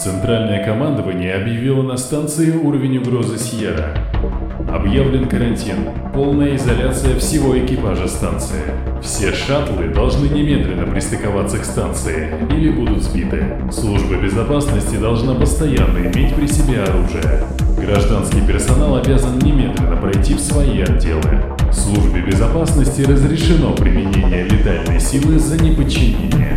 Центральное командование объявило на станции уровень угрозы Сьерра. Объявлен карантин, полная изоляция всего экипажа станции. Все шаттлы должны немедленно пристыковаться к станции или будут сбиты. Служба безопасности должна постоянно иметь при себе оружие. Гражданский персонал обязан немедленно пройти в свои отделы. Службе безопасности разрешено применение летальной силы за неподчинение.